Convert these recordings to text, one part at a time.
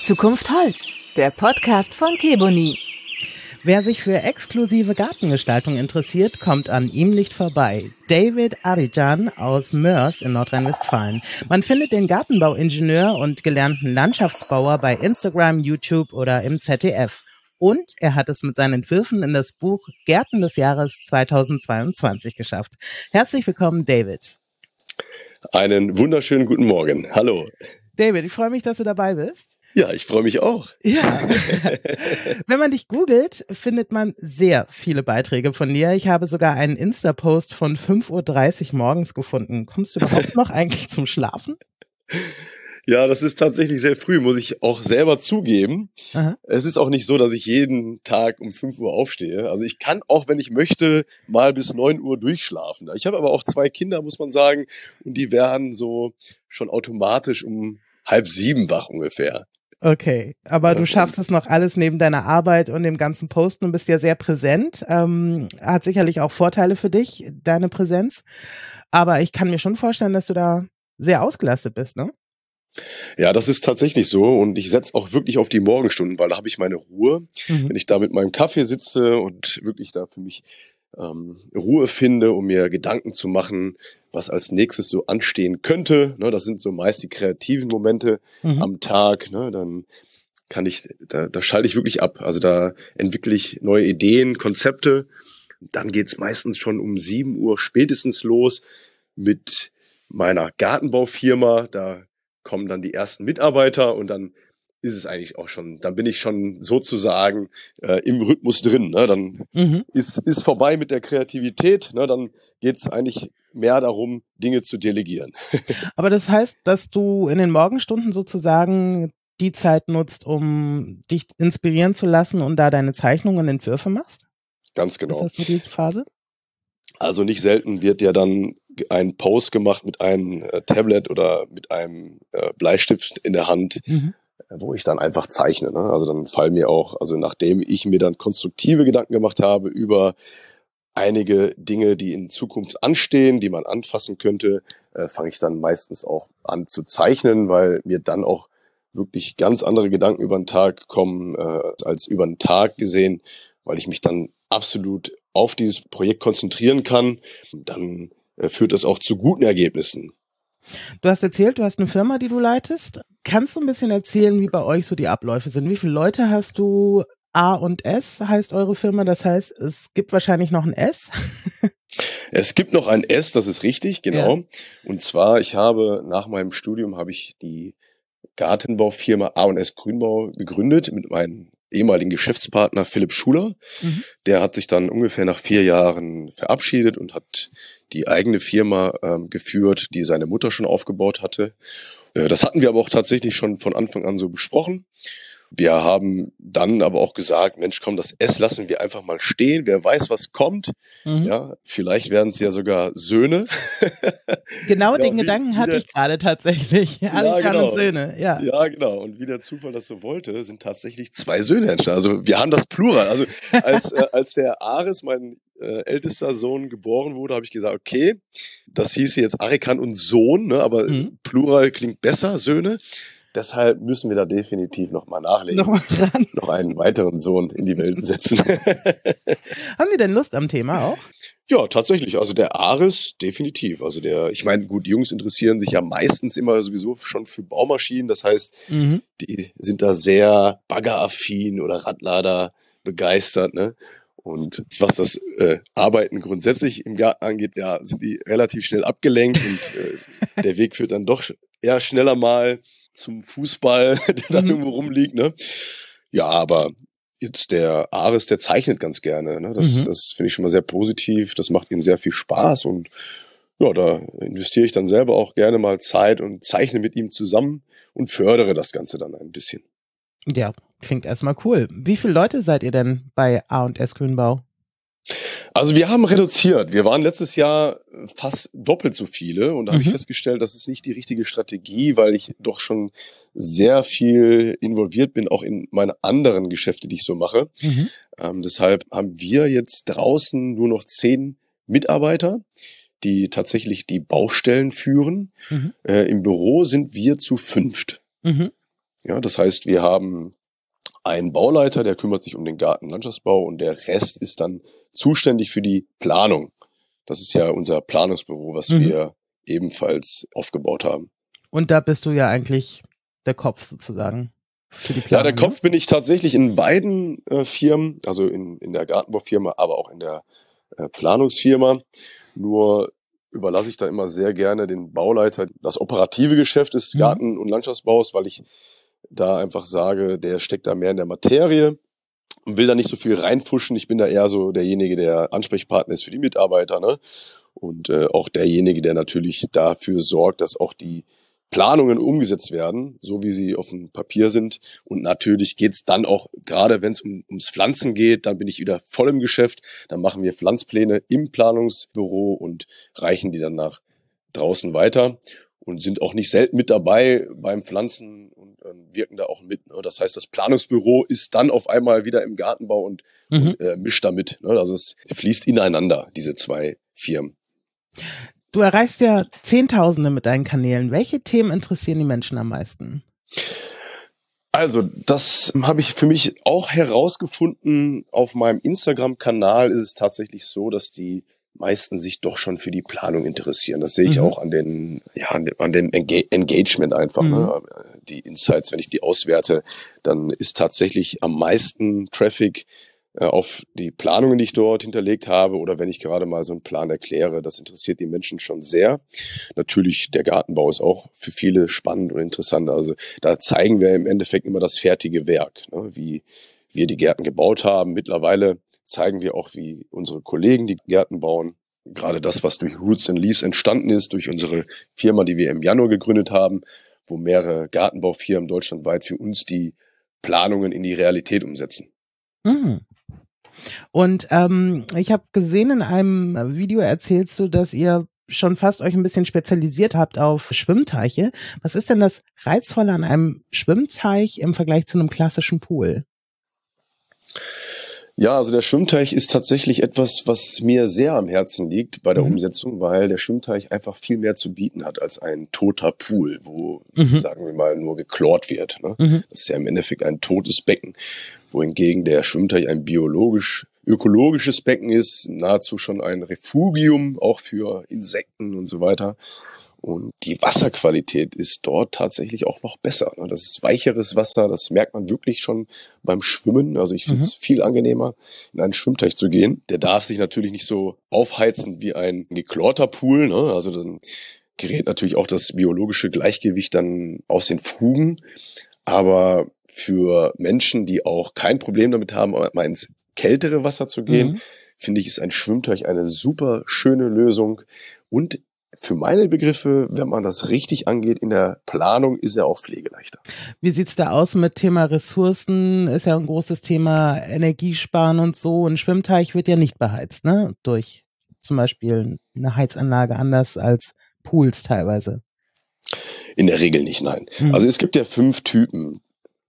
Zukunft Holz, der Podcast von Keboni. Wer sich für exklusive Gartengestaltung interessiert, kommt an ihm nicht vorbei. David Arijan aus Moers in Nordrhein-Westfalen. Man findet den Gartenbauingenieur und gelernten Landschaftsbauer bei Instagram, YouTube oder im ZDF. Und er hat es mit seinen Entwürfen in das Buch Gärten des Jahres 2022 geschafft. Herzlich willkommen, David. Einen wunderschönen guten Morgen. Hallo. David, ich freue mich, dass du dabei bist. Ja, ich freue mich auch. Ja. Wenn man dich googelt, findet man sehr viele Beiträge von dir. Ich habe sogar einen Insta-Post von 5:30 Uhr morgens gefunden. Kommst du überhaupt noch eigentlich zum Schlafen? Ja, das ist tatsächlich sehr früh, muss ich auch selber zugeben. Aha. Es ist auch nicht so, dass ich jeden Tag um 5 Uhr aufstehe. Also ich kann auch, wenn ich möchte, mal bis 9 Uhr durchschlafen. Ich habe aber auch 2 Kinder, muss man sagen, und die werden so schon automatisch um 6:30 wach ungefähr. Okay, aber du schaffst es noch alles neben deiner Arbeit und dem ganzen Posten und bist ja sehr präsent. Hat sicherlich auch Vorteile für dich, deine Präsenz. Aber ich kann mir schon vorstellen, dass du da sehr ausgelastet bist, ne? Ja, das ist tatsächlich so und ich setze auch wirklich auf die Morgenstunden, weil da habe ich meine Ruhe. Wenn ich da mit meinem Kaffee sitze und wirklich da für mich Ruhe finde, um mir Gedanken zu machen, was als nächstes so anstehen könnte. Ne, das sind so meist die kreativen Momente am Tag. Ne, dann kann ich, da schalte ich wirklich ab. Also da entwickle ich neue Ideen, Konzepte. Dann geht's meistens schon um 7 Uhr spätestens los mit meiner Gartenbaufirma. Da kommen dann die ersten Mitarbeiter und dann ist es eigentlich auch schon, dann bin ich schon sozusagen im Rhythmus drin. Ne? Dann ist vorbei mit der Kreativität, ne? Dann geht es eigentlich mehr darum, Dinge zu delegieren. Aber das heißt, dass du in den Morgenstunden sozusagen die Zeit nutzt, um dich inspirieren zu lassen und da deine Zeichnungen und Entwürfe machst? Ganz genau. Ist das so die Phase? Also nicht selten wird ja dann ein Post gemacht mit einem Tablet oder mit einem Bleistift in der Hand, wo ich dann einfach zeichne. Ne? Also dann fallen mir auch, also nachdem ich mir dann konstruktive Gedanken gemacht habe über einige Dinge, die in Zukunft anstehen, die man anfassen könnte, fange ich dann meistens auch an zu zeichnen, weil mir dann auch wirklich ganz andere Gedanken über den Tag kommen, als über den Tag gesehen, weil ich mich dann absolut auf dieses Projekt konzentrieren kann. Und dann führt das auch zu guten Ergebnissen. Du hast erzählt, du hast eine Firma, die du leitest. Kannst du ein bisschen erzählen, wie bei euch so die Abläufe sind? Wie viele Leute hast du? A&S heißt eure Firma, das heißt, es gibt wahrscheinlich noch ein S. Es gibt noch ein S, das ist richtig, genau. Ja. Und zwar, nach meinem Studium habe ich die Gartenbaufirma A&S Grünbau gegründet mit meinem ehemaligen Geschäftspartner Philipp Schuler. Der hat sich dann ungefähr nach 4 Jahren verabschiedet und hat die eigene Firma geführt, die seine Mutter schon aufgebaut hatte. Das hatten wir aber auch tatsächlich schon von Anfang an so besprochen. Wir haben dann aber auch gesagt, Mensch, komm, das S lassen wir einfach mal stehen. Wer weiß, was kommt. Ja, vielleicht werden es ja sogar Söhne. Genau Ja, den Gedanken hatte ich gerade tatsächlich. Arijan und Söhne, ja. Ja, genau. Und wie der Zufall das so wollte, sind tatsächlich 2 Söhne entstanden. Also wir haben das Plural. Also als der Aris, mein ältester Sohn, geboren wurde, habe ich gesagt, okay, das hieße jetzt Arikan und Sohn, ne? Aber Plural klingt besser, Söhne. Deshalb müssen wir da definitiv nochmal nachlegen. Noch einen weiteren Sohn in die Welt setzen. Haben die denn Lust am Thema auch? Ja, tatsächlich. Also der Aris, definitiv. Also ich meine, gut, die Jungs interessieren sich ja meistens immer sowieso schon für Baumaschinen. Das heißt, die sind da sehr baggeraffin oder Radlader begeistert, ne? Und was das Arbeiten grundsätzlich im Garten angeht, ja, sind die relativ schnell abgelenkt und der Weg führt dann doch eher schneller mal zum Fußball, der dann irgendwo rumliegt, ne? Ja, aber jetzt der Aris, der zeichnet ganz gerne, ne? Das finde ich schon mal sehr positiv. Das macht ihm sehr viel Spaß und ja, da investiere ich dann selber auch gerne mal Zeit und zeichne mit ihm zusammen und fördere das Ganze dann ein bisschen. Ja, klingt erstmal cool. Wie viele Leute seid ihr denn bei A&S Grünbau? Also wir haben reduziert. Wir waren letztes Jahr fast doppelt so viele und da habe ich festgestellt, das ist nicht die richtige Strategie, weil ich doch schon sehr viel involviert bin, auch in meine anderen Geschäfte, die ich so mache. Deshalb haben wir jetzt draußen nur noch 10 Mitarbeiter, die tatsächlich die Baustellen führen. Im Büro sind wir zu 5. Ja, das heißt, wir haben einen Bauleiter, der kümmert sich um den Gartenlandschaftsbau und der Rest ist dann zuständig für die Planung. Das ist ja unser Planungsbüro, was wir ebenfalls aufgebaut haben. Und da bist du ja eigentlich der Kopf sozusagen für die Planung. Ja, der Kopf bin ich tatsächlich in beiden Firmen, also in der Gartenbaufirma, aber auch in der Planungsfirma. Nur überlasse ich da immer sehr gerne den Bauleiter das operative Geschäft des Garten- und Landschaftsbaus, weil ich da einfach sage, der steckt da mehr in der Materie und will da nicht so viel reinfuschen. Ich bin da eher so derjenige, der Ansprechpartner ist für die Mitarbeiter, ne? Und auch derjenige, der natürlich dafür sorgt, dass auch die Planungen umgesetzt werden, so wie sie auf dem Papier sind. Und natürlich geht's dann auch, gerade wenn es ums Pflanzen geht, dann bin ich wieder voll im Geschäft. Dann machen wir Pflanzpläne im Planungsbüro und reichen die dann nach draußen weiter und sind auch nicht selten mit dabei beim Pflanzen und wirken da auch mit. Ne? Das heißt, das Planungsbüro ist dann auf einmal wieder im Gartenbau und mischt da mit. Ne? Also es fließt ineinander, diese zwei Firmen. Du erreichst ja Zehntausende mit deinen Kanälen. Welche Themen interessieren die Menschen am meisten? Also, das habe ich für mich auch herausgefunden. Auf meinem Instagram-Kanal ist es tatsächlich so, dass die meisten sich doch schon für die Planung interessieren. Das sehe ich auch an dem Engagement einfach. Ne? Die Insights, wenn ich die auswerte, dann ist tatsächlich am meisten Traffic auf die Planungen, die ich dort hinterlegt habe, oder wenn ich gerade mal so einen Plan erkläre. Das interessiert die Menschen schon sehr. Natürlich, der Gartenbau ist auch für viele spannend und interessant. Also da zeigen wir im Endeffekt immer das fertige Werk, ne? Wie wir die Gärten gebaut haben. Mittlerweile zeigen wir auch, wie unsere Kollegen die Gärten bauen. Gerade das, was durch Roots and Leaves entstanden ist, durch unsere Firma, die wir im Januar gegründet haben, wo mehrere Gartenbaufirmen deutschlandweit für uns die Planungen in die Realität umsetzen. Und ich habe gesehen, in einem Video erzählst du, dass ihr schon fast euch ein bisschen spezialisiert habt auf Schwimmteiche. Was ist denn das Reizvolle an einem Schwimmteich im Vergleich zu einem klassischen Pool? Ja, also der Schwimmteich ist tatsächlich etwas, was mir sehr am Herzen liegt bei der Umsetzung, weil der Schwimmteich einfach viel mehr zu bieten hat als ein toter Pool, wo, sagen wir mal, nur geklort wird. Ne? Das ist ja im Endeffekt ein totes Becken, wohingegen der Schwimmteich ein ökologisches Becken ist, nahezu schon ein Refugium, auch für Insekten und so weiter. Und die Wasserqualität ist dort tatsächlich auch noch besser. Das ist weicheres Wasser, das merkt man wirklich schon beim Schwimmen. Also ich finde es viel angenehmer, in einen Schwimmteich zu gehen. Der darf sich natürlich nicht so aufheizen wie ein geklorter Pool. Also dann gerät natürlich auch das biologische Gleichgewicht dann aus den Fugen. Aber für Menschen, die auch kein Problem damit haben, mal ins kältere Wasser zu gehen, finde ich, ist ein Schwimmteich eine super schöne Lösung. Und für meine Begriffe, wenn man das richtig angeht, in der Planung ist er auch pflegeleichter. Wie sieht's da aus mit Thema Ressourcen? Ist ja ein großes Thema, Energiesparen und so. Ein Schwimmteich wird ja nicht beheizt, ne? Durch zum Beispiel eine Heizanlage, anders als Pools teilweise. In der Regel nicht, nein. Also es gibt ja 5 Typen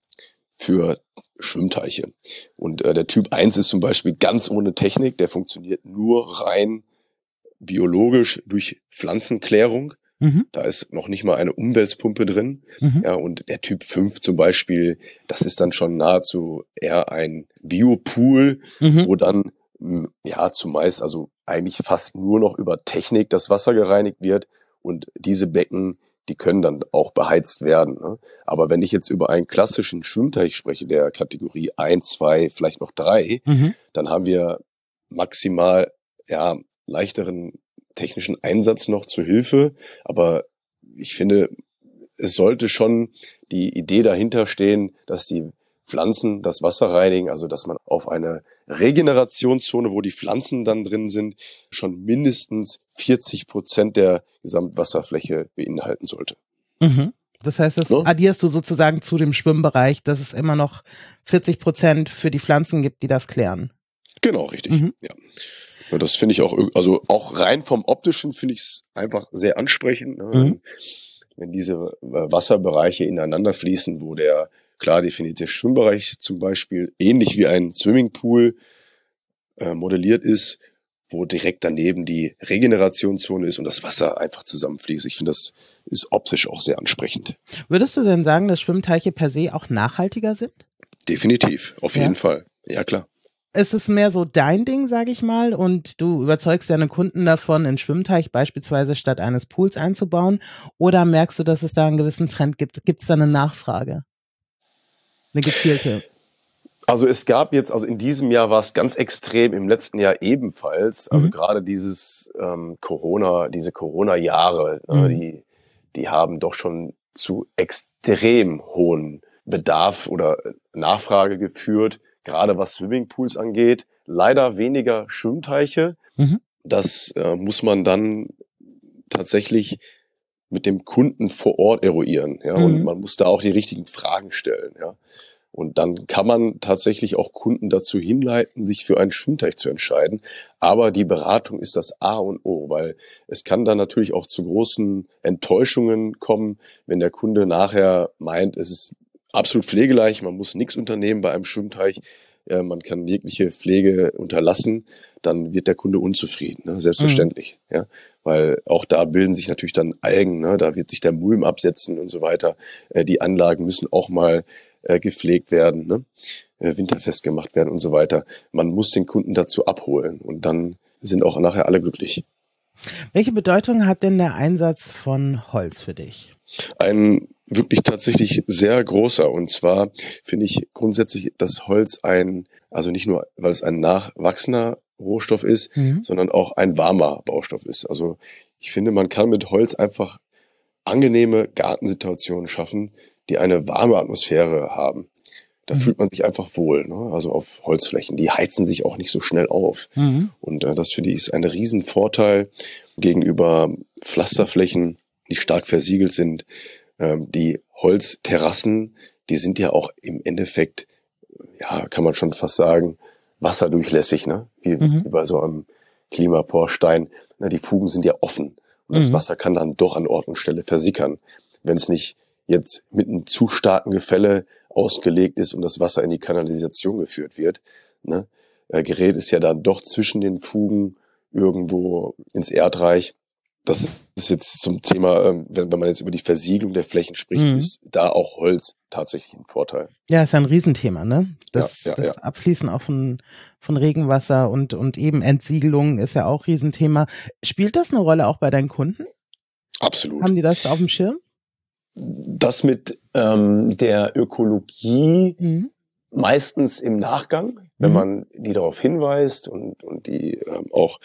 für Schwimmteiche. Und der Typ 1 ist zum Beispiel ganz ohne Technik, der funktioniert nur rein biologisch durch Pflanzenklärung. Da ist noch nicht mal eine Umwälzpumpe drin. Ja, und der Typ 5 zum Beispiel, das ist dann schon nahezu eher ein Biopool, wo dann zumeist, also eigentlich fast nur noch über Technik das Wasser gereinigt wird. Und diese Becken, die können dann auch beheizt werden. Ne? Aber wenn ich jetzt über einen klassischen Schwimmteich spreche, der Kategorie 1, 2, vielleicht noch 3, dann haben wir maximal leichteren technischen Einsatz noch zur Hilfe. Aber ich finde, es sollte schon die Idee dahinter stehen, dass die Pflanzen das Wasser reinigen, also dass man auf eine Regenerationszone, wo die Pflanzen dann drin sind, schon mindestens 40% der Gesamtwasserfläche beinhalten sollte. Das heißt, das addierst du sozusagen zu dem Schwimmbereich, dass es immer noch 40% für die Pflanzen gibt, die das klären. Genau, richtig. Ja. Ja, das finde ich auch, also auch rein vom Optischen finde ich es einfach sehr ansprechend, ne? Wenn diese Wasserbereiche ineinander fließen, wo der klar definierte Schwimmbereich zum Beispiel ähnlich wie ein Swimmingpool modelliert ist, wo direkt daneben die Regenerationszone ist und das Wasser einfach zusammenfließt. Ich finde, das ist optisch auch sehr ansprechend. Würdest du denn sagen, dass Schwimmteiche per se auch nachhaltiger sind? Definitiv, auf jeden Fall. Ja, klar. Ist es mehr so dein Ding, sage ich mal, und du überzeugst deine Kunden davon, einen Schwimmteich beispielsweise statt eines Pools einzubauen? Oder merkst du, dass es da einen gewissen Trend gibt? Gibt es da eine Nachfrage? Eine gezielte? Also es gab jetzt, also in diesem Jahr war es ganz extrem, im letzten Jahr ebenfalls. Also gerade diese Corona-Jahre, die haben doch schon zu extrem hohen Bedarf oder Nachfrage geführt, gerade was Swimmingpools angeht. Leider weniger Schwimmteiche. Das muss man dann tatsächlich mit dem Kunden vor Ort eruieren. Ja? Und man muss da auch die richtigen Fragen stellen. Ja? Und dann kann man tatsächlich auch Kunden dazu hinleiten, sich für einen Schwimmteich zu entscheiden. Aber die Beratung ist das A und O, weil es kann dann natürlich auch zu großen Enttäuschungen kommen, wenn der Kunde nachher meint, es ist absolut pflegeleicht, man muss nichts unternehmen bei einem Schwimmteich, man kann jegliche Pflege unterlassen, dann wird der Kunde unzufrieden, ne? Selbstverständlich. Ja? Weil auch da bilden sich natürlich dann Algen, ne? Da wird sich der Mulm absetzen und so weiter. Die Anlagen müssen auch mal gepflegt werden, ne? Winterfest gemacht werden und so weiter. Man muss den Kunden dazu abholen und dann sind auch nachher alle glücklich. Welche Bedeutung hat denn der Einsatz von Holz für dich? Ein wirklich tatsächlich sehr großer. Und zwar finde ich grundsätzlich, dass Holz also nicht nur, weil es ein nachwachsender Rohstoff ist, sondern auch ein warmer Baustoff ist. Also ich finde, man kann mit Holz einfach angenehme Gartensituationen schaffen, die eine warme Atmosphäre haben. Da fühlt man sich einfach wohl, ne? Also auf Holzflächen. Die heizen sich auch nicht so schnell auf. Und das finde ich ist ein Riesenvorteil gegenüber Pflasterflächen, die stark versiegelt sind. Die Holzterrassen, die sind ja auch im Endeffekt, ja, kann man schon fast sagen, wasserdurchlässig, ne? Wie bei so einem Klimaporstein. Die Fugen sind ja offen. Und das Wasser kann dann doch an Ort und Stelle versickern. Wenn es nicht jetzt mit einem zu starken Gefälle ausgelegt ist und das Wasser in die Kanalisation geführt wird, ne, gerät es ja dann doch zwischen den Fugen irgendwo ins Erdreich. Das ist jetzt zum Thema, wenn man jetzt über die Versiegelung der Flächen spricht, ist da auch Holz tatsächlich ein Vorteil. Ja, ist ja ein Riesenthema, ne? Das Abfließen auch von Regenwasser und eben Entsiegelung ist ja auch Riesenthema. Spielt das eine Rolle auch bei deinen Kunden? Absolut. Haben die das auf dem Schirm? Das mit der Ökologie meistens im Nachgang, wenn man die darauf hinweist und die auch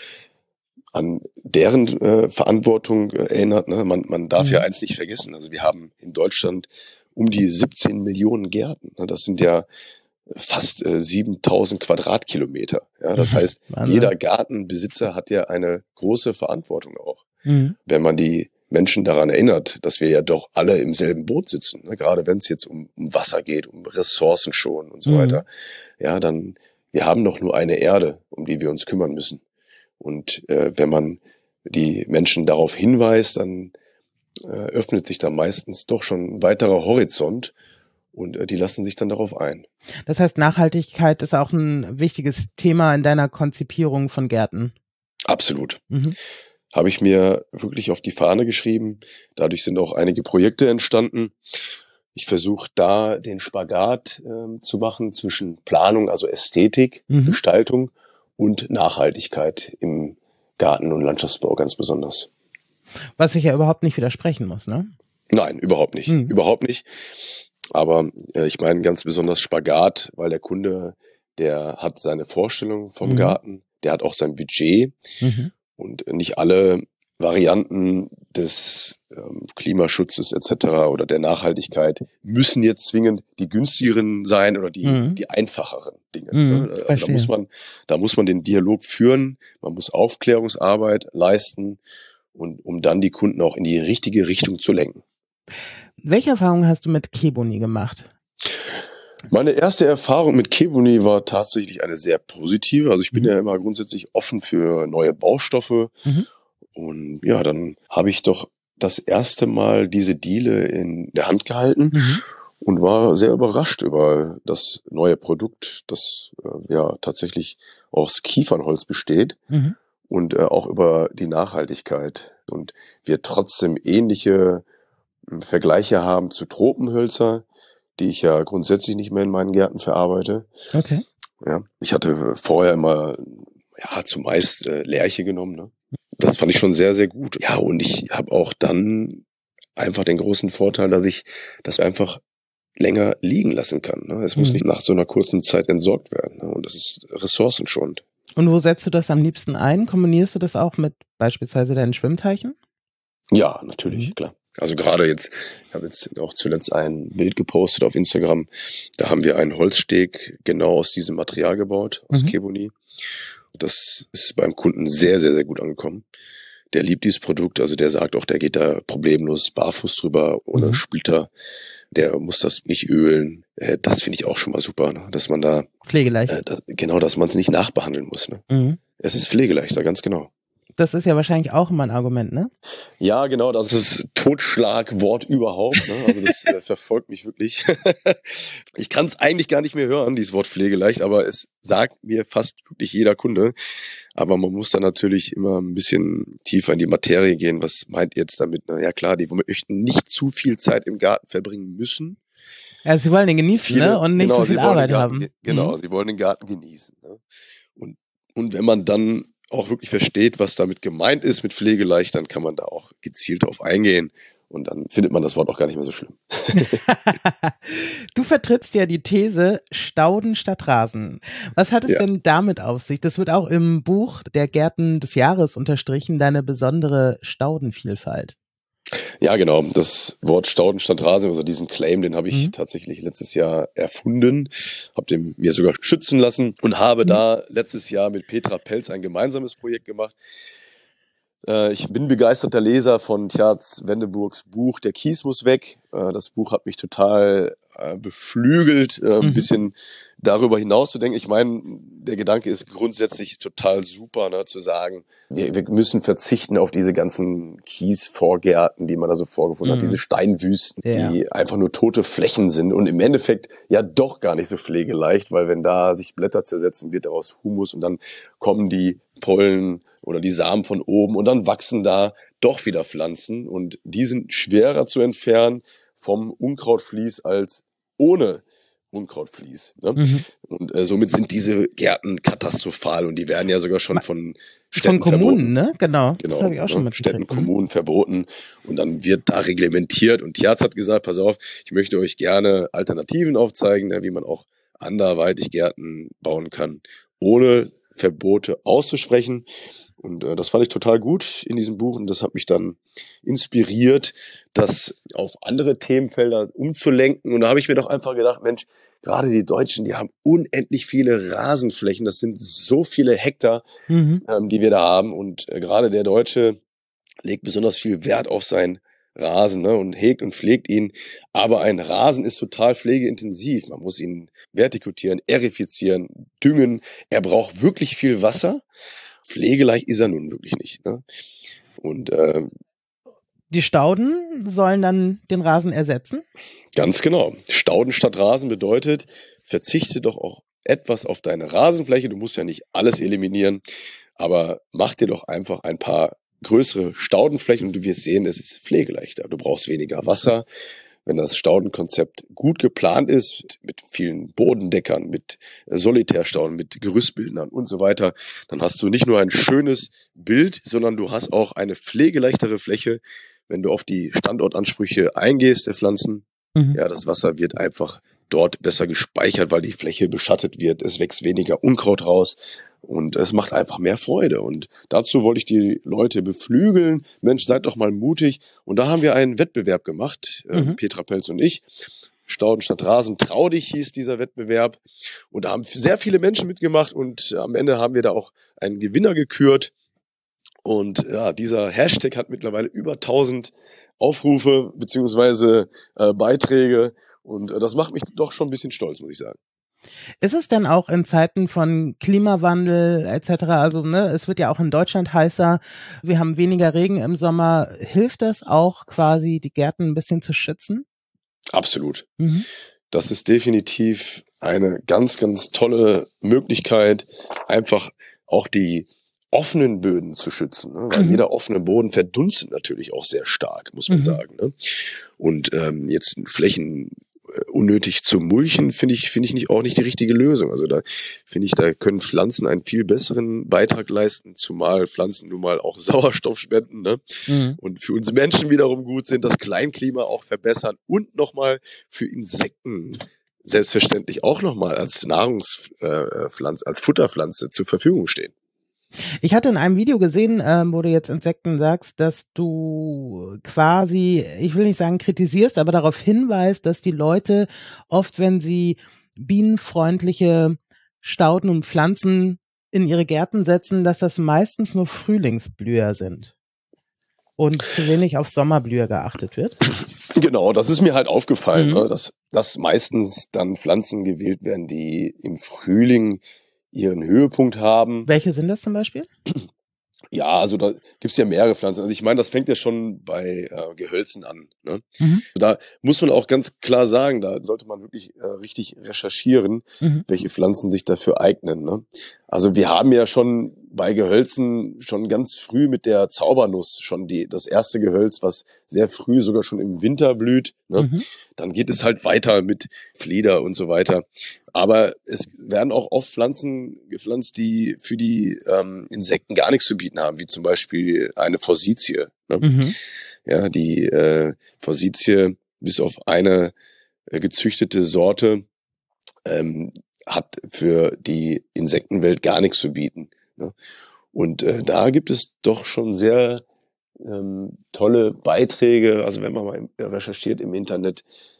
an deren Verantwortung erinnert. Ne? Man darf ja eins nicht vergessen. Also wir haben in Deutschland um die 17 Millionen Gärten. Ne? Das sind ja fast 7000 Quadratkilometer. Ja? Das heißt, jeder Gartenbesitzer hat ja eine große Verantwortung auch. Wenn man die Menschen daran erinnert, dass wir ja doch alle im selben Boot sitzen, ne? Gerade wenn es jetzt um Wasser geht, um Ressourcen schonen und so weiter. Ja, dann, wir haben doch nur eine Erde, um die wir uns kümmern müssen. Und wenn man die Menschen darauf hinweist, dann öffnet sich da meistens doch schon ein weiterer Horizont und die lassen sich dann darauf ein. Das heißt, Nachhaltigkeit ist auch ein wichtiges Thema in deiner Konzipierung von Gärten. Absolut. Habe ich mir wirklich auf die Fahne geschrieben. Dadurch sind auch einige Projekte entstanden. Ich versuche da den Spagat zu machen zwischen Planung, also Ästhetik, Gestaltung und Nachhaltigkeit im Garten- und Landschaftsbau ganz besonders. Was sich ja überhaupt nicht widersprechen muss, ne? Nein, überhaupt nicht. Überhaupt nicht. Aber ich meine ganz besonders Spagat, weil der Kunde, der hat seine Vorstellung vom Garten, der hat auch sein Budget und nicht alle Varianten des Klimaschutzes etc. oder der Nachhaltigkeit müssen jetzt zwingend die günstigeren sein oder die einfacheren Dinge. Also da muss man den Dialog führen, man muss Aufklärungsarbeit leisten und um dann die Kunden auch in die richtige Richtung zu lenken. Welche Erfahrungen hast du mit Keboni gemacht? Meine erste Erfahrung mit Keboni war tatsächlich eine sehr positive. Also ich bin ja immer grundsätzlich offen für neue Baustoffe. Und ja, dann habe ich doch das erste Mal diese Diele in der Hand gehalten und war sehr überrascht über das neue Produkt, das ja tatsächlich aus Kiefernholz besteht und auch über die Nachhaltigkeit. Und wir trotzdem ähnliche Vergleiche haben zu Tropenhölzer, die ich ja grundsätzlich nicht mehr in meinen Gärten verarbeite. Okay. Ja, ich hatte vorher immer zumeist Lärche genommen. Ne? Das fand ich schon sehr, sehr gut. Ja, und ich habe auch dann einfach den großen Vorteil, dass ich das einfach länger liegen lassen kann. Ne? Es muss nicht nach so einer kurzen Zeit entsorgt werden. Ne? Und das ist ressourcenschonend. Und wo setzt du das am liebsten ein? Kombinierst du das auch mit beispielsweise deinen Schwimmteichen? Ja, natürlich, klar. Also gerade jetzt, ich habe jetzt auch zuletzt ein Bild gepostet auf Instagram. Da haben wir einen Holzsteg genau aus diesem Material gebaut, aus Keboni. Das ist beim Kunden sehr, sehr, sehr gut angekommen. Der liebt dieses Produkt, also der sagt auch, der geht da problemlos barfuß drüber, ohne Splitter. Der muss das nicht ölen. Das finde ich auch schon mal super, ne? Dass man da pflegeleicht. Dass man es nicht nachbehandeln muss. Ne? Es ist pflegeleichter, ganz genau. Das ist ja wahrscheinlich auch immer ein Argument, ne? Ja, genau, das ist das Totschlagwort überhaupt. Ne? Also das verfolgt mich wirklich. Ich kann es eigentlich gar nicht mehr hören, dieses Wort pflegeleicht, aber es sagt mir fast wirklich jeder Kunde. Aber man muss dann natürlich immer ein bisschen tiefer in die Materie gehen. Was meint ihr jetzt damit? Na ja klar, die möchten nicht zu viel Zeit im Garten verbringen müssen. Ja, sie wollen den genießen, ne? Und nicht so viel Arbeit haben. Genau, sie wollen den Garten genießen. Ne? Und wenn man dann auch wirklich versteht, was damit gemeint ist mit pflegeleicht, dann kann man da auch gezielt drauf eingehen. Und dann findet man das Wort auch gar nicht mehr so schlimm. Du vertrittst ja die These Stauden statt Rasen. Was hat es denn damit auf sich? Das wird auch im Buch der Gärten des Jahres unterstrichen, deine besondere Staudenvielfalt. Ja, genau. Das Wort Stauden statt Rasen, also diesen Claim, den habe ich tatsächlich letztes Jahr erfunden, habe den mir sogar schützen lassen und habe da letztes Jahr mit Petra Pelz ein gemeinsames Projekt gemacht. Ich bin begeisterter Leser von Tjaz Wendeburgs Buch Der Kies muss weg. Das Buch hat mich total beflügelt, ein bisschen darüber hinaus zu denken. Ich meine, der Gedanke ist grundsätzlich total super, ne, zu sagen, wir müssen verzichten auf diese ganzen Kiesvorgärten, die man da so vorgefunden hat, diese Steinwüsten, die einfach nur tote Flächen sind und im Endeffekt ja doch gar nicht so pflegeleicht, weil wenn da sich Blätter zersetzen, wird daraus Humus und dann kommen die Pollen oder die Samen von oben und dann wachsen da doch wieder Pflanzen und die sind schwerer zu entfernen vom Unkrautvlies als ohne Unkrautvlies. Ne? Und somit sind diese Gärten katastrophal und die werden ja sogar schon von Städten von Kommunen, verboten. Ne? Genau. Das habe ich auch schon mitgekriegt. Städten, Kommunen verboten und dann wird da reglementiert und Tjaz hat gesagt, pass auf, ich möchte euch gerne Alternativen aufzeigen, wie man auch anderweitig Gärten bauen kann, ohne Verbote auszusprechen. Und das fand ich total gut in diesem Buch und das hat mich dann inspiriert, das auf andere Themenfelder umzulenken. Und da habe ich mir doch einfach gedacht, Mensch, gerade die Deutschen, die haben unendlich viele Rasenflächen. Das sind so viele Hektar, die wir da haben. Und gerade der Deutsche legt besonders viel Wert auf seinen Rasen, ne, und hegt und pflegt ihn. Aber ein Rasen ist total pflegeintensiv. Man muss ihn vertikutieren, erifizieren, düngen. Er braucht wirklich viel Wasser. Pflegeleicht ist er nun wirklich nicht. Ne? Und die Stauden sollen dann den Rasen ersetzen? Ganz genau. Stauden statt Rasen bedeutet, verzichte doch auch etwas auf deine Rasenfläche. Du musst ja nicht alles eliminieren, aber mach dir doch einfach ein paar größere Staudenflächen und du wirst sehen, es ist pflegeleichter. Du brauchst weniger Wasser. Wenn das Staudenkonzept gut geplant ist, mit vielen Bodendeckern, mit Solitärstauden, mit Gerüstbildern und so weiter, dann hast du nicht nur ein schönes Bild, sondern du hast auch eine pflegeleichtere Fläche, wenn du auf die Standortansprüche eingehst der Pflanzen. Ja, das Wasser wird einfach dort besser gespeichert, weil die Fläche beschattet wird. Es wächst weniger Unkraut raus. Und es macht einfach mehr Freude. Und dazu wollte ich die Leute beflügeln. Mensch, seid doch mal mutig. Und da haben wir einen Wettbewerb gemacht, Petra Pelz und ich. Stauden statt Rasen, trau dich hieß dieser Wettbewerb. Und da haben sehr viele Menschen mitgemacht. Und am Ende haben wir da auch einen Gewinner gekürt. Und ja, dieser Hashtag hat mittlerweile über 1000 Aufrufe beziehungsweise Beiträge. Und das macht mich doch schon ein bisschen stolz, muss ich sagen. Ist es denn auch in Zeiten von Klimawandel etc., also ne, es wird ja auch in Deutschland heißer, wir haben weniger Regen im Sommer, hilft das auch quasi, die Gärten ein bisschen zu schützen? Absolut. Das ist definitiv eine ganz, ganz tolle Möglichkeit, einfach auch die offenen Böden zu schützen, ne? Weil jeder offene Boden verdunstet natürlich auch sehr stark, muss man sagen. Ne? Und jetzt Flächen unnötig zu mulchen, finde ich auch nicht die richtige Lösung. Also da finde ich, da können Pflanzen einen viel besseren Beitrag leisten, zumal Pflanzen nun mal auch Sauerstoff spenden, ne? Und für uns Menschen wiederum gut sind, das Kleinklima auch verbessern und nochmal für Insekten selbstverständlich auch nochmal als Nahrungspflanze, als Futterpflanze zur Verfügung stehen. Ich hatte in einem Video gesehen, wo du jetzt Insekten sagst, dass du quasi, ich will nicht sagen kritisierst, aber darauf hinweist, dass die Leute oft, wenn sie bienenfreundliche Stauden und Pflanzen in ihre Gärten setzen, dass das meistens nur Frühlingsblüher sind und zu wenig auf Sommerblüher geachtet wird. Genau, das ist mir halt aufgefallen, ne, dass meistens dann Pflanzen gewählt werden, die im Frühling ihren Höhepunkt haben. Welche sind das zum Beispiel? Ja, also da gibt's ja mehrere Pflanzen. Also ich meine, das fängt ja schon bei Gehölzen an. Ne? Da muss man auch ganz klar sagen, da sollte man wirklich richtig recherchieren, welche Pflanzen sich dafür eignen. Ne? Also wir haben ja schon bei Gehölzen schon ganz früh mit der Zaubernuss schon das erste Gehölz, was sehr früh sogar schon im Winter blüht. Ne? Dann geht es halt weiter mit Flieder und so weiter. Aber es werden auch oft Pflanzen gepflanzt, die für die Insekten gar nichts zu bieten haben, wie zum Beispiel eine Forsythie. Ne? Ja, die Forsythie, bis auf eine gezüchtete Sorte, hat für die Insektenwelt gar nichts zu bieten. Ne? Und da gibt es doch schon sehr tolle Beiträge, also wenn man mal recherchiert im Internet,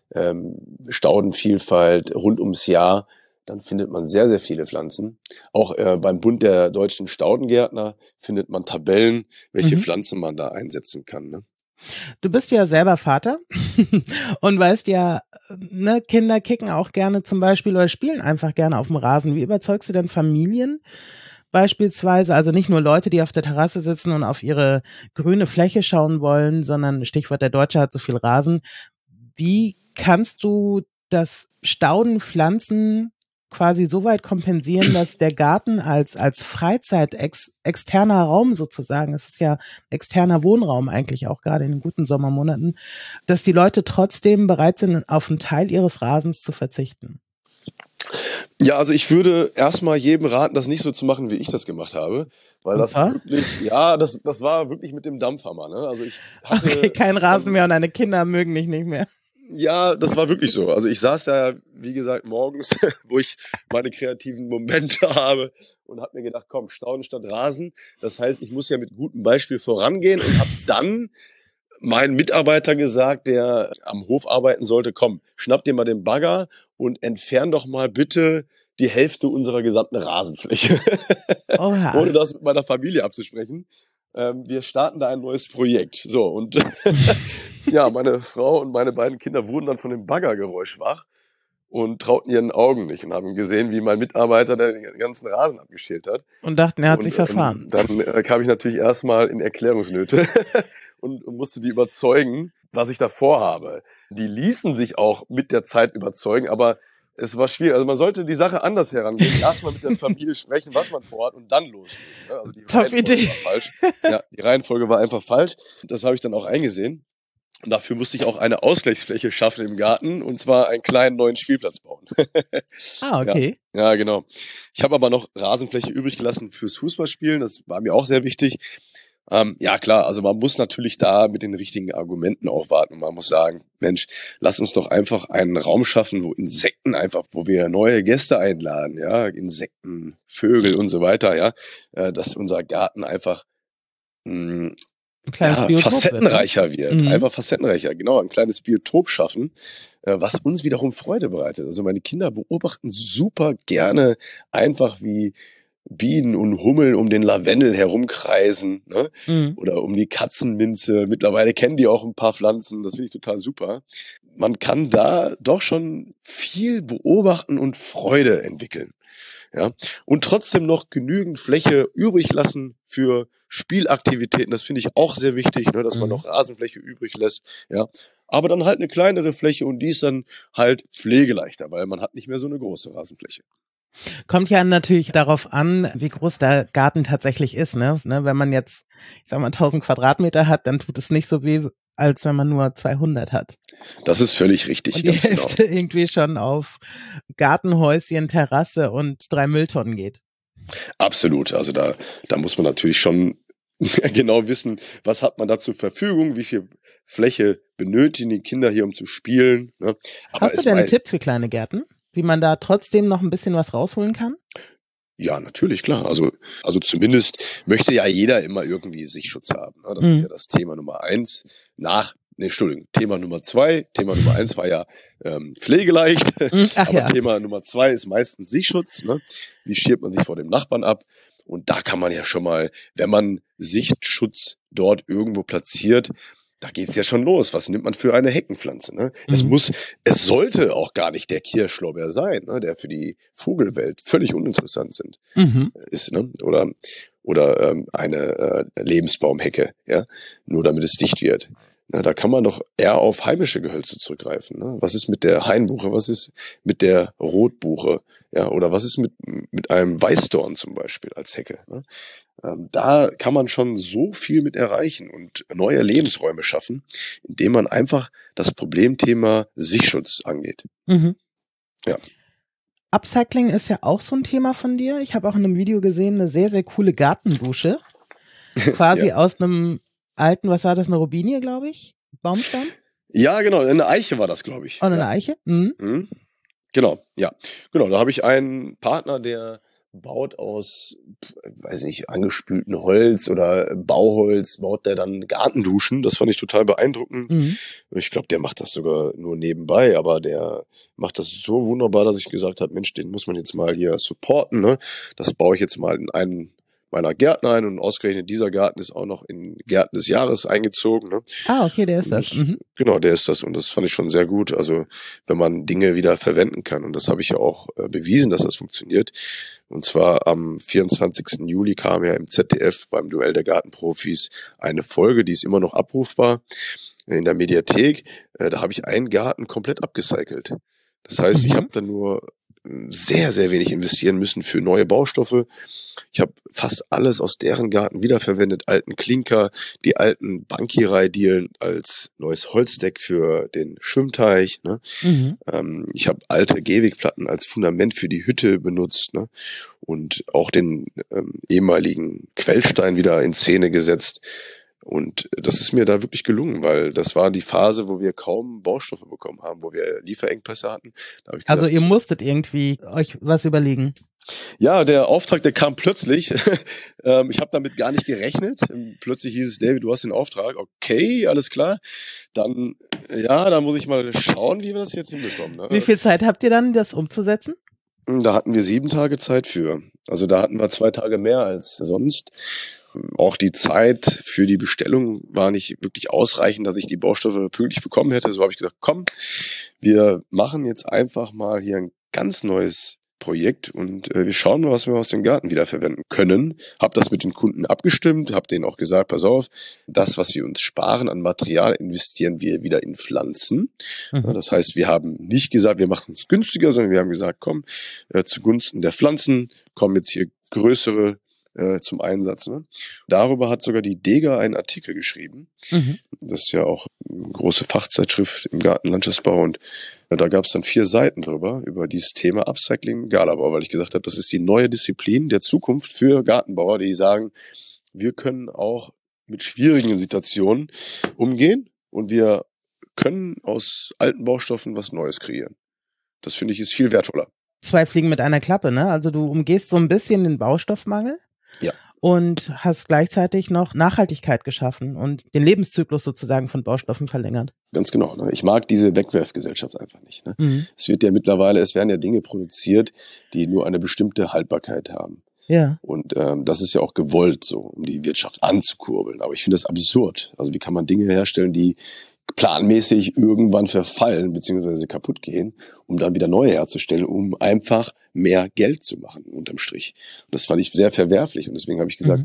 Staudenvielfalt rund ums Jahr, dann findet man sehr, sehr viele Pflanzen. Auch beim Bund der deutschen Staudengärtner findet man Tabellen, welche Pflanzen man da einsetzen kann. Ne? Du bist ja selber Vater und weißt ja, ne, Kinder kicken auch gerne zum Beispiel oder spielen einfach gerne auf dem Rasen. Wie überzeugst du denn Familien beispielsweise, also nicht nur Leute, die auf der Terrasse sitzen und auf ihre grüne Fläche schauen wollen, sondern Stichwort, der Deutsche hat so viel Rasen. Wie kannst du das Staudenpflanzen quasi so weit kompensieren, dass der Garten als Freizeit externer Raum sozusagen, es ist ja externer Wohnraum eigentlich auch gerade in den guten Sommermonaten, dass die Leute trotzdem bereit sind, auf einen Teil ihres Rasens zu verzichten? Ja, also ich würde erstmal jedem raten, das nicht so zu machen, wie ich das gemacht habe, weil das wirklich, ja, das war wirklich mit dem Dampfhammer, ne? Also ich hatte kein Rasen mehr und deine Kinder mögen mich nicht mehr. Ja, das war wirklich so. Also ich saß da, wie gesagt, morgens, wo ich meine kreativen Momente habe und habe mir gedacht, komm, Stauden statt Rasen. Das heißt, ich muss ja mit gutem Beispiel vorangehen und habe dann meinen Mitarbeiter gesagt, der am Hof arbeiten sollte, komm, schnapp dir mal den Bagger und entfern doch mal bitte die Hälfte unserer gesamten Rasenfläche. Ohne das mit meiner Familie abzusprechen. Wir starten da ein neues Projekt. So, und ja, meine Frau und meine beiden Kinder wurden dann von dem Baggergeräusch wach und trauten ihren Augen nicht und haben gesehen, wie mein Mitarbeiter den ganzen Rasen abgeschält hat. Und dachten, er hat sich verfahren. Dann kam ich natürlich erstmal in Erklärungsnöte und musste die überzeugen, was ich da vorhabe. Die ließen sich auch mit der Zeit überzeugen, aber es war schwierig. Also man sollte die Sache anders herangehen. Erstmal mit der Familie sprechen, was man vorhat und dann loslegen. Also die Reihenfolge war falsch. Ja, die Reihenfolge war einfach falsch. Das habe ich dann auch eingesehen. Und dafür musste ich auch eine Ausgleichsfläche schaffen im Garten, und zwar einen kleinen neuen Spielplatz bauen. Okay. Ja, genau. Ich habe aber noch Rasenfläche übrig gelassen fürs Fußballspielen. Das war mir auch sehr wichtig. Ja, klar, also man muss natürlich da mit den richtigen Argumenten aufwarten. Man muss sagen, Mensch, lass uns doch einfach einen Raum schaffen, wo Insekten einfach, wo wir neue Gäste einladen, ja, Insekten, Vögel und so weiter, ja, dass unser Garten einfach facettenreicher wird. Einfach facettenreicher, genau, ein kleines Biotop schaffen, was uns wiederum Freude bereitet. Also meine Kinder beobachten super gerne einfach, wie Bienen und Hummeln um den Lavendel herumkreisen, ne? Oder um die Katzenminze. Mittlerweile kennen die auch ein paar Pflanzen, das finde ich total super. Man kann da doch schon viel beobachten und Freude entwickeln. Ja, und trotzdem noch genügend Fläche übrig lassen für Spielaktivitäten. Das finde ich auch sehr wichtig, ne, dass man noch Rasenfläche übrig lässt. Ja, aber dann halt eine kleinere Fläche, und die ist dann halt pflegeleichter, weil man hat nicht mehr so eine große Rasenfläche. Kommt ja natürlich darauf an, wie groß der Garten tatsächlich ist, ne? Wenn man jetzt, ich sag mal, 1000 Quadratmeter hat, dann tut es nicht so weh, als wenn man nur 200 hat. Das ist völlig richtig, Und die ganz genau. Hälfte irgendwie schon auf Gartenhäuschen, Terrasse und 3 Mülltonnen geht. Absolut. Also da muss man natürlich schon genau wissen, was hat man da zur Verfügung, wie viel Fläche benötigen die Kinder hier, um zu spielen. Ne? Aber Hast du denn einen Tipp für kleine Gärten, wie man da trotzdem noch ein bisschen was rausholen kann? Ja, natürlich, klar. Also zumindest möchte ja jeder immer irgendwie Sichtschutz haben. Ne? Das ist ja das Thema Nummer 1. Thema Nummer 2. Thema Nummer 1 war ja pflegeleicht. Aber Thema Nummer 2 ist meistens Sichtschutz. Ne? Wie schirmt man sich vor dem Nachbarn ab? Und da kann man ja schon mal, wenn man Sichtschutz dort irgendwo platziert, da geht's ja schon los. Was nimmt man für eine Heckenpflanze? Ne? Es sollte auch gar nicht der Kirschlorbeer sein, ne? Der für die Vogelwelt völlig uninteressant ist, ne? Oder eine Lebensbaumhecke, ja, nur damit es dicht wird. Na, da kann man doch eher auf heimische Gehölze zurückgreifen. Ne? Was ist mit der Hainbuche? Was ist mit der Rotbuche? Ja, oder was ist mit einem Weißdorn zum Beispiel als Hecke? Ne? Da kann man schon so viel mit erreichen und neue Lebensräume schaffen, indem man einfach das Problemthema Sichtschutz angeht. Ja. Upcycling ist ja auch so ein Thema von dir. Ich habe auch in einem Video gesehen, eine sehr, sehr coole Gartendusche. Quasi aus einem alten, was war das, eine Robinie, glaube ich? Baumstamm? Ja, genau, eine Eiche war das, glaube ich. Oh, eine Eiche? Mhm. Genau, ja. Genau, da habe ich einen Partner, der baut aus, weiß nicht, angespülten Holz oder Bauholz, baut der dann Gartenduschen. Das fand ich total beeindruckend. Ich glaube, der macht das sogar nur nebenbei, aber der macht das so wunderbar, dass ich gesagt habe, Mensch, den muss man jetzt mal hier supporten. Ne? Das baue ich jetzt mal in einen meiner Gärten ein und ausgerechnet dieser Garten ist auch noch in Gärten des Jahres eingezogen. Ne? Ah, okay, der ist das. Genau, der ist das und das fand ich schon sehr gut. Also wenn man Dinge wieder verwenden kann und das habe ich ja auch bewiesen, dass das funktioniert. Und zwar am 24. Juli kam ja im ZDF beim Duell der Gartenprofis eine Folge, die ist immer noch abrufbar in der Mediathek. Da habe ich einen Garten komplett abgecycelt. Das heißt, ich habe dann nur sehr, sehr wenig investieren müssen für neue Baustoffe. Ich habe fast alles aus deren Garten wiederverwendet. Alten Klinker, die alten Bankierei-Dielen als neues Holzdeck für den Schwimmteich. Ne? Ich habe alte Gehwegplatten als Fundament für die Hütte benutzt. Ne? Und auch den ehemaligen Quellstein wieder in Szene gesetzt. Und das ist mir da wirklich gelungen, weil das war die Phase, wo wir kaum Baustoffe bekommen haben, wo wir Lieferengpässe hatten. Da hab ich gesagt, also ihr musstet irgendwie euch was überlegen. Ja, der Auftrag, der kam plötzlich. Ich habe damit gar nicht gerechnet. Plötzlich hieß es, David, du hast den Auftrag. Okay, alles klar. Dann muss ich mal schauen, wie wir das jetzt hinbekommen. Ne? Wie viel Zeit habt ihr dann, das umzusetzen? Da hatten wir 7 Tage Zeit für. Also da hatten wir 2 Tage mehr als sonst. Auch die Zeit für die Bestellung war nicht wirklich ausreichend, dass ich die Baustoffe pünktlich bekommen hätte. So habe ich gesagt, komm, wir machen jetzt einfach mal hier ein ganz neues Projekt und wir schauen mal, was wir aus dem Garten wiederverwenden können. Hab das mit den Kunden abgestimmt, habe denen auch gesagt, pass auf, das, was wir uns sparen an Material, investieren wir wieder in Pflanzen. Das heißt, wir haben nicht gesagt, wir machen es günstiger, sondern wir haben gesagt, komm, zugunsten der Pflanzen kommen jetzt hier größere zum Einsatz. Ne? Darüber hat sogar die Dega einen Artikel geschrieben. Das ist ja auch eine große Fachzeitschrift im Gartenlandschaftsbau und da gab es dann 4 Seiten drüber, über dieses Thema Upcycling Galabau, weil ich gesagt habe, das ist die neue Disziplin der Zukunft für Gartenbauer, die sagen, wir können auch mit schwierigen Situationen umgehen und wir können aus alten Baustoffen was Neues kreieren. Das finde ich ist viel wertvoller. 2 Fliegen mit einer Klappe, ne? Also du umgehst so ein bisschen den Baustoffmangel. Ja. Und hast gleichzeitig noch Nachhaltigkeit geschaffen und den Lebenszyklus sozusagen von Baustoffen verlängert. Ganz genau. Ne? Ich mag diese Wegwerfgesellschaft einfach nicht. Ne? Es werden ja Dinge produziert, die nur eine bestimmte Haltbarkeit haben. Ja. Und das ist ja auch gewollt so, um die Wirtschaft anzukurbeln. Aber ich finde das absurd. Also wie kann man Dinge herstellen, die planmäßig irgendwann verfallen bzw. kaputt gehen, um dann wieder neue herzustellen, um einfach mehr Geld zu machen unterm Strich. Und das fand ich sehr verwerflich und deswegen habe ich gesagt, komm,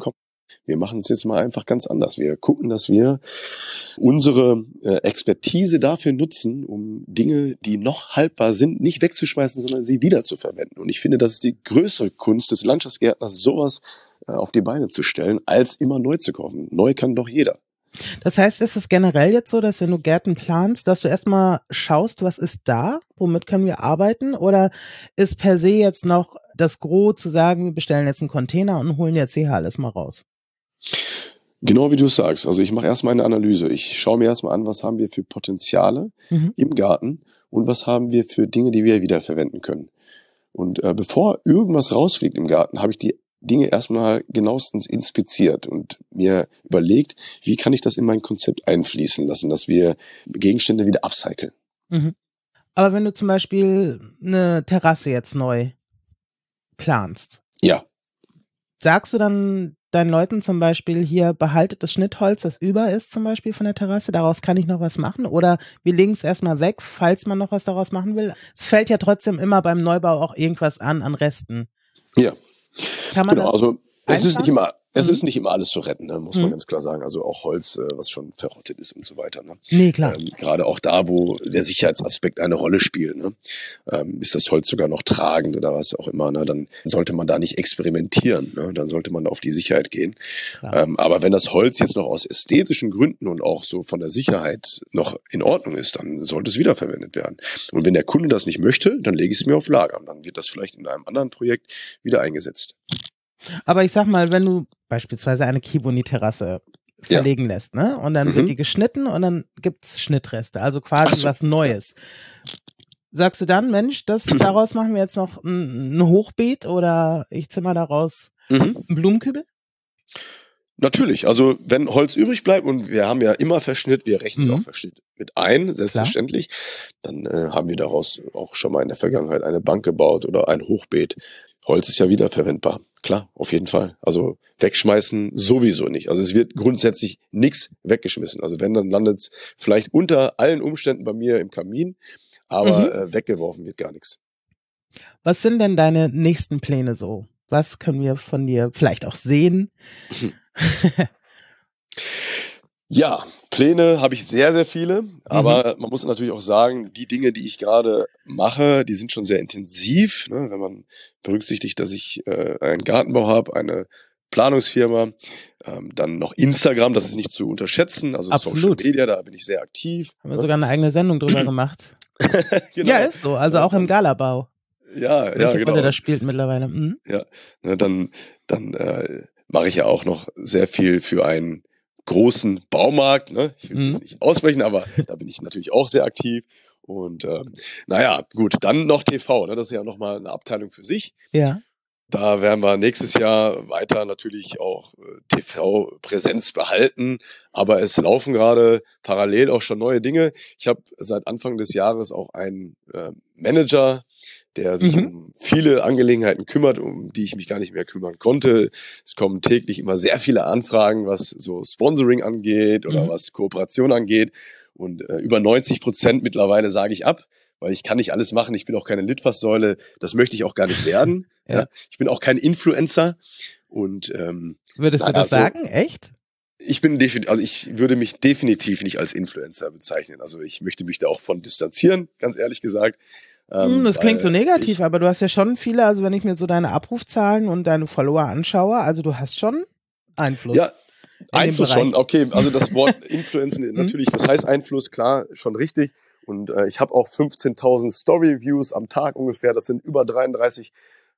Wir machen es jetzt mal einfach ganz anders. Wir gucken, dass wir unsere Expertise dafür nutzen, um Dinge, die noch haltbar sind, nicht wegzuschmeißen, sondern sie wiederzuverwenden. Und ich finde, das ist die größere Kunst des Landschaftsgärtners, sowas auf die Beine zu stellen, als immer neu zu kaufen. Neu kann doch jeder. Das heißt, ist es generell jetzt so, dass wenn du Gärten planst, dass du erstmal schaust, was ist da, womit können wir arbeiten? Oder ist per se jetzt noch das Gros zu sagen, wir bestellen jetzt einen Container und holen jetzt hier alles mal raus? Genau wie du es sagst. Also ich mache erstmal eine Analyse. Ich schaue mir erstmal an, was haben wir für Potenziale im Garten und was haben wir für Dinge, die wir wiederverwenden können. Und bevor irgendwas rausfliegt im Garten, habe ich die Dinge erstmal genauestens inspiziert und mir überlegt, wie kann ich das in mein Konzept einfließen lassen, dass wir Gegenstände wieder upcyclen. Aber wenn du zum Beispiel eine Terrasse jetzt neu planst, ja, sagst du dann deinen Leuten zum Beispiel, hier behaltet das Schnittholz, das über ist zum Beispiel von der Terrasse, daraus kann ich noch was machen, oder wir legen es erstmal weg, falls man noch was daraus machen will? Es fällt ja trotzdem immer beim Neubau auch irgendwas an Resten. Ja. Kann man genau, also es ist nicht immer alles zu retten, ne, muss man Mhm. ganz klar sagen. Also auch Holz, was schon verrottet ist und so weiter. Ne. Nee, klar. Gerade auch da, wo der Sicherheitsaspekt eine Rolle spielt, ne, ist das Holz sogar noch tragend oder was auch immer, ne, dann sollte man da nicht experimentieren, ne, dann sollte man auf die Sicherheit gehen. Aber wenn das Holz jetzt noch aus ästhetischen Gründen und auch so von der Sicherheit noch in Ordnung ist, dann sollte es wiederverwendet werden. Und wenn der Kunde das nicht möchte, dann lege ich es mir auf Lager und dann wird das vielleicht in einem anderen Projekt wieder eingesetzt. Aber ich sag mal, wenn du beispielsweise eine Kibuni-Terrasse verlegen lässt, ne? Und dann wird die geschnitten und dann gibt's Schnittreste, also quasi was Neues. Sagst du dann, Mensch, daraus machen wir jetzt noch ein Hochbeet oder ich zimmer daraus einen Blumenkübel? Natürlich, also wenn Holz übrig bleibt und wir haben ja immer Verschnitt, wir rechnen auch Verschnitt mit ein, selbstverständlich, dann haben wir daraus auch schon mal in der Vergangenheit eine Bank gebaut oder ein Hochbeet. Holz ist ja wiederverwendbar, klar, auf jeden Fall. Also wegschmeißen sowieso nicht. Also es wird grundsätzlich nichts weggeschmissen. Also wenn, dann landet es vielleicht unter allen Umständen bei mir im Kamin, aber weggeworfen wird gar nichts. Was sind denn deine nächsten Pläne so? Was können wir von dir vielleicht auch sehen? Ja, Pläne habe ich sehr, sehr viele, aber man muss natürlich auch sagen, die Dinge, die ich gerade mache, die sind schon sehr intensiv, ne? Wenn man berücksichtigt, dass ich einen Gartenbau habe, eine Planungsfirma, dann noch Instagram, das ist nicht zu unterschätzen, also Absolut. Social Media, da bin ich sehr aktiv. Haben wir sogar eine eigene Sendung drüber gemacht. Genau. Ja, ist so, also auch im Galabau. Ja, Welche genau. Rolle das spielt mittlerweile. Ja, ne, dann mache ich ja auch noch sehr viel für einen großen Baumarkt, ne? Ich will es jetzt nicht aussprechen, aber da bin ich natürlich auch sehr aktiv. Und naja, gut, dann noch TV, ne? Das ist ja nochmal eine Abteilung für sich. Ja. Da werden wir nächstes Jahr weiter natürlich auch TV-Präsenz behalten, aber es laufen gerade parallel auch schon neue Dinge. Ich habe seit Anfang des Jahres auch einen Manager, der sich um viele Angelegenheiten kümmert, um die ich mich gar nicht mehr kümmern konnte. Es kommen täglich immer sehr viele Anfragen, was so Sponsoring angeht oder was Kooperation angeht. Und über 90% mittlerweile sage ich ab, weil ich kann nicht alles machen. Ich bin auch keine Litfaßsäule. Das möchte ich auch gar nicht werden. Ja. Ich bin auch kein Influencer. Und würdest du das sagen? Echt? Ich würde mich definitiv nicht als Influencer bezeichnen. Also ich möchte mich da auch von distanzieren, ganz ehrlich gesagt. Das klingt so negativ, aber du hast ja schon viele, also wenn ich mir so deine Abrufzahlen und deine Follower anschaue, also du hast schon Einfluss. Ja, Einfluss schon, okay. Also das Wort Influencen, natürlich, das heißt Einfluss, klar, schon richtig. Und ich habe auch 15.000 Story-Views am Tag ungefähr. Das sind über 33%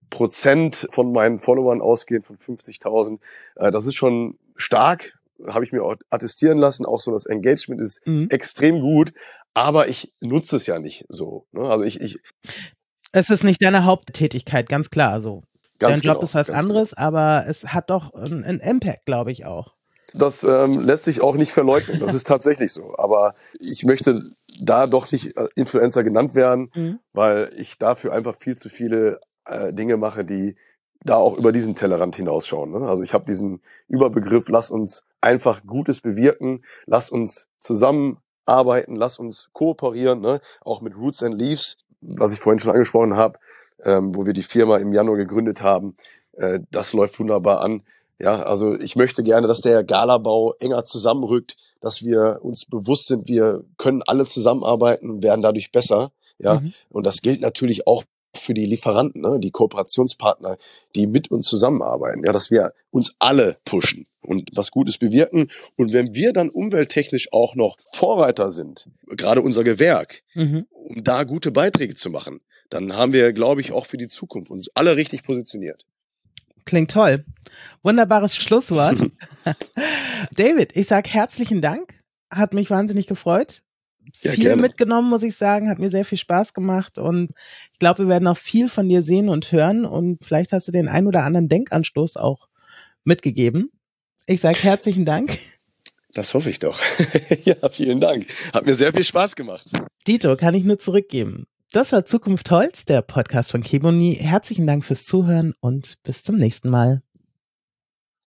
von meinen Followern ausgehend von 50.000. Das ist schon stark, habe ich mir auch attestieren lassen. Auch so das Engagement ist extrem gut. Aber ich nutze es ja nicht so. Ne? Also es ist nicht deine Haupttätigkeit, ganz klar. Also dein Job ist was anderes, aber es hat doch einen Impact, glaube ich auch. Das lässt sich auch nicht verleugnen. Das ist tatsächlich so. Aber ich möchte da doch nicht Influencer genannt werden, weil ich dafür einfach viel zu viele Dinge mache, die da auch über diesen Tellerrand hinausschauen. Ne? Also ich habe diesen Überbegriff, lass uns einfach Gutes bewirken, lass uns zusammenarbeiten, lass uns kooperieren, ne? Auch mit Roots and Leaves, was ich vorhin schon angesprochen habe, wo wir die Firma im Januar gegründet haben. Das läuft wunderbar an. Ja, also ich möchte gerne, dass der Galabau enger zusammenrückt, dass wir uns bewusst sind, wir können alle zusammenarbeiten, werden dadurch besser. Ja, und das gilt natürlich auch für die Lieferanten, ne, die Kooperationspartner, die mit uns zusammenarbeiten, ja, dass wir uns alle pushen und was Gutes bewirken. Und wenn wir dann umwelttechnisch auch noch Vorreiter sind, gerade unser Gewerk, um da gute Beiträge zu machen, dann haben wir, glaube ich, auch für die Zukunft uns alle richtig positioniert. Klingt toll. Wunderbares Schlusswort. David, ich sag herzlichen Dank. Hat mich wahnsinnig gefreut. Ja, viel gerne. Mitgenommen, muss ich sagen. Hat mir sehr viel Spaß gemacht und ich glaube, wir werden auch viel von dir sehen und hören und vielleicht hast du den ein oder anderen Denkanstoß auch mitgegeben. Ich sage herzlichen Dank. Das hoffe ich doch. Ja, vielen Dank. Hat mir sehr viel Spaß gemacht. Dito, kann ich nur zurückgeben. Das war Zukunft Holz, der Podcast von Keboni. Herzlichen Dank fürs Zuhören und bis zum nächsten Mal.